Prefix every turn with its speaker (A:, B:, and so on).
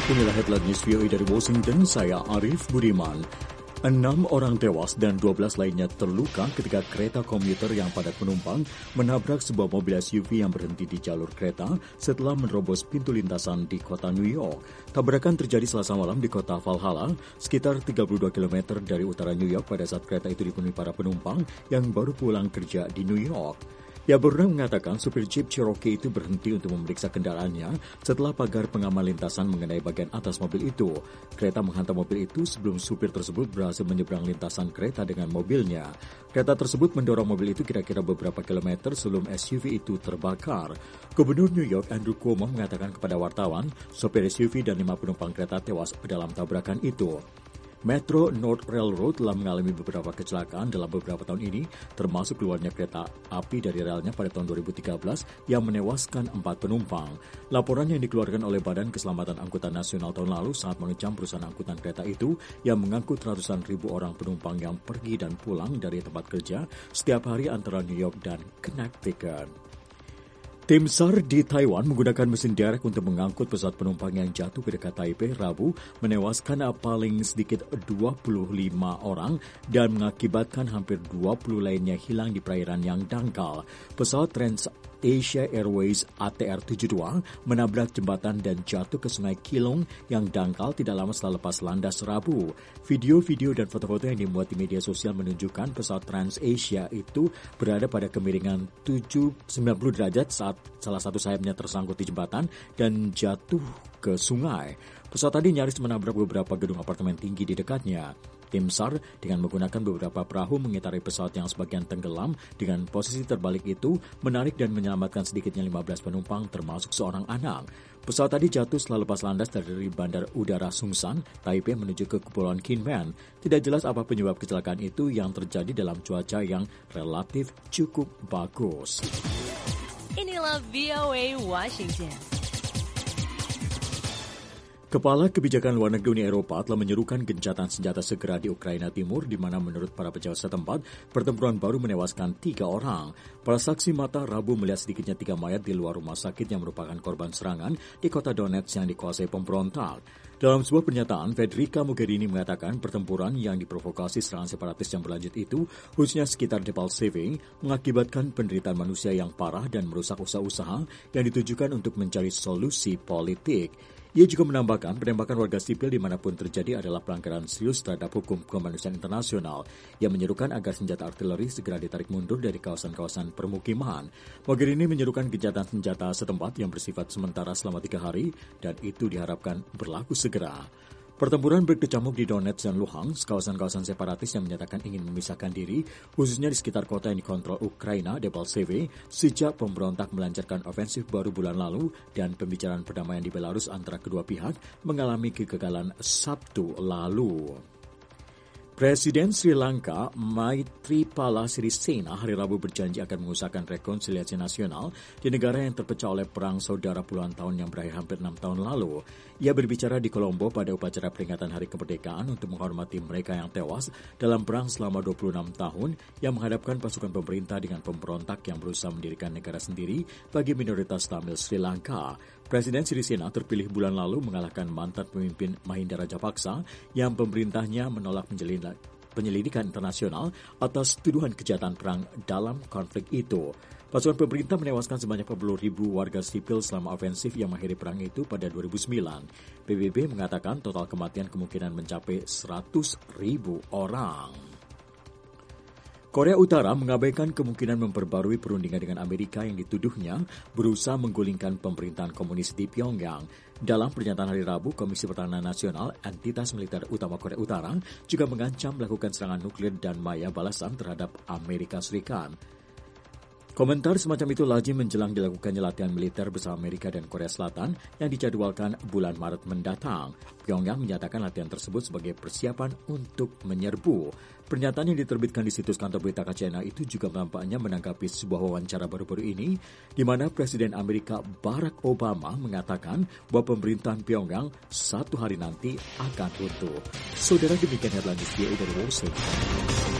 A: Inilah headline news VOA dari Washington, saya Arif Budiman. 6 orang tewas dan 12 lainnya terluka ketika kereta komuter yang padat penumpang menabrak sebuah mobil SUV yang berhenti di jalur kereta setelah menerobos pintu lintasan di kota New York. Tabrakan terjadi Selasa malam di kota Valhalla, sekitar 32 km dari utara New York pada saat kereta itu dipenuhi para penumpang yang baru pulang kerja di New York. Ya, berwenang mengatakan supir Jeep Cherokee itu berhenti untuk memeriksa kendaraannya setelah pagar pengaman lintasan mengenai bagian atas mobil itu. Kereta menghantam mobil itu sebelum supir tersebut berhasil menyeberang lintasan kereta dengan mobilnya. Kereta tersebut mendorong mobil itu kira-kira beberapa kilometer sebelum SUV itu terbakar. Gubernur New York Andrew Cuomo mengatakan kepada wartawan, sopir SUV dan 5 penumpang kereta tewas dalam tabrakan itu. Metro North Railroad telah mengalami beberapa kecelakaan dalam beberapa tahun ini, termasuk keluarnya kereta api dari relnya pada tahun 2013 yang menewaskan 4 penumpang. Laporan yang dikeluarkan oleh Badan Keselamatan Angkutan Nasional tahun lalu saat mengecam perusahaan angkutan kereta itu yang mengangkut ratusan ribu orang penumpang yang pergi dan pulang dari tempat kerja setiap hari antara New York dan Connecticut. Tim SAR di Taiwan menggunakan mesin derek untuk mengangkut pesawat penumpang yang jatuh ke dekat Taipei Rabu, menewaskan paling sedikit 25 orang dan mengakibatkan hampir 20 lainnya hilang di perairan yang dangkal. Pesawat TransAsia Airways ATR-72 menabrak jembatan dan jatuh ke sungai Keelung yang dangkal tidak lama setelah lepas landas Rabu. Video-video dan foto-foto yang dimuat di media sosial menunjukkan pesawat TransAsia itu berada pada kemiringan 90 derajat saat salah satu sayapnya tersangkut di jembatan dan jatuh ke sungai. Pesawat tadi nyaris menabrak beberapa gedung apartemen tinggi di dekatnya. Tim SAR dengan menggunakan beberapa perahu mengitari pesawat yang sebagian tenggelam dengan posisi terbalik itu menarik dan menyelamatkan sedikitnya 15 penumpang termasuk seorang anak. Pesawat tadi jatuh setelah lepas landas dari Bandar Udara Sungsan, Taipei menuju ke Kepulauan Kinmen. Tidak jelas apa penyebab kecelakaan itu yang terjadi dalam cuaca yang relatif cukup bagus.
B: Inilah VOA Washington.
A: Kepala Kebijakan Luar Negeri Uni Eropa telah menyerukan gencatan senjata segera di Ukraina Timur, di mana menurut para pejabat setempat, pertempuran baru menewaskan 3 orang. Para saksi mata Rabu melihat sedikitnya 3 mayat di luar rumah sakit yang merupakan korban serangan di kota Donetsk yang dikuasai pemberontak. Dalam sebuah pernyataan, Federica Mogherini mengatakan pertempuran yang diprovokasi serangan separatis yang berlanjut itu, khususnya sekitar Debaltseve, mengakibatkan penderitaan manusia yang parah dan merusak usaha-usaha yang ditujukan untuk mencari solusi politik. Ia juga menambahkan penembakan warga sipil dimanapun terjadi adalah pelanggaran serius terhadap hukum kemanusiaan internasional. Ia menyerukan agar senjata artileri segera ditarik mundur dari kawasan-kawasan permukiman. Mogherini menyerukan gencatan senjata setempat yang bersifat sementara selama 3 hari dan itu diharapkan berlaku segera. Pertempuran berkecamuk di Donetsk dan Luhansk, kawasan-kawasan separatis yang menyatakan ingin memisahkan diri, khususnya di sekitar kota yang dikontrol Ukraina, Debaltseve, sejak pemberontak melancarkan ofensif baru bulan lalu dan pembicaraan perdamaian di Belarus antara kedua pihak mengalami kegagalan Sabtu lalu. Presiden Sri Lanka Maithripala Sirisena hari Rabu berjanji akan mengusahakan rekonsiliasi nasional di negara yang terpecah oleh perang saudara puluhan tahun yang berakhir hampir 6 tahun lalu. Ia berbicara di Colombo pada upacara peringatan Hari Kemerdekaan untuk menghormati mereka yang tewas dalam perang selama 26 tahun yang menghadapkan pasukan pemerintah dengan pemberontak yang berusaha mendirikan negara sendiri bagi minoritas Tamil Sri Lanka. Presiden Sirisena terpilih bulan lalu mengalahkan mantan pemimpin Mahinda Rajapaksa yang pemerintahnya menolak penyelidikan internasional atas tuduhan kejahatan perang dalam konflik itu. Pasukan pemerintah menewaskan sebanyak 40.000 warga sipil selama ofensif yang mengakhiri perang itu pada 2009. PBB mengatakan total kematian kemungkinan mencapai 100.000 orang. Korea Utara mengabaikan kemungkinan memperbarui perundingan dengan Amerika yang dituduhnya berusaha menggulingkan pemerintahan komunis di Pyongyang. Dalam pernyataan hari Rabu, Komisi Pertahanan Nasional, entitas militer utama Korea Utara, juga mengancam melakukan serangan nuklir dan maya balasan terhadap Amerika Serikat. Komentar semacam itu lazim menjelang dilakukannya latihan militer bersama Amerika dan Korea Selatan yang dijadwalkan bulan Maret mendatang. Pyongyang menyatakan latihan tersebut sebagai persiapan untuk menyerbu. Pernyataan yang diterbitkan di situs kantor berita KCNA itu juga nampaknya menanggapi sebuah wawancara baru-baru ini, di mana Presiden Amerika Barack Obama mengatakan bahwa pemerintahan Pyongyang satu hari nanti akan runtuh. Saudara, demikian headline VOA dari Washington.